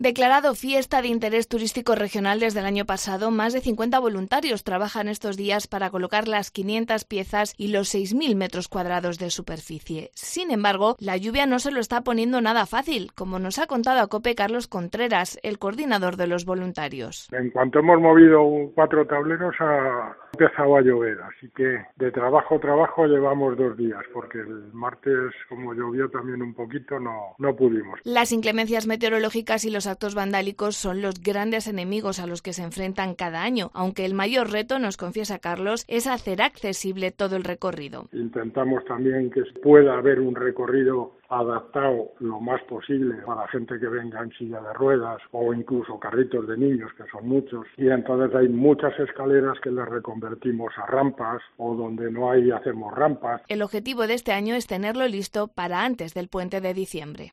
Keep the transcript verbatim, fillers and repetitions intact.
Declarado fiesta de interés turístico regional desde el año pasado, más de cincuenta voluntarios trabajan estos días para colocar las quinientas piezas y los seis mil metros cuadrados de superficie. Sin embargo, la lluvia no se lo está poniendo nada fácil, como nos ha contado a COPE Carlos Contreras, el coordinador de los voluntarios. En cuanto hemos movido cuatro tableros, ha empezado a llover, así que de trabajo a trabajo llevamos dos días, porque el martes, como llovió también un poquito, no, no pudimos. Las inclemencias meteorológicas y los actos vandálicos son los grandes enemigos a los que se enfrentan cada año, aunque el mayor reto, nos confiesa Carlos, es hacer accesible todo el recorrido. Intentamos también que pueda haber un recorrido adaptado lo más posible para gente que venga en silla de ruedas o incluso carritos de niños, que son muchos, y entonces hay muchas escaleras que les reconvertimos a rampas o donde no hay hacemos rampas. El objetivo de este año es tenerlo listo para antes del puente de diciembre.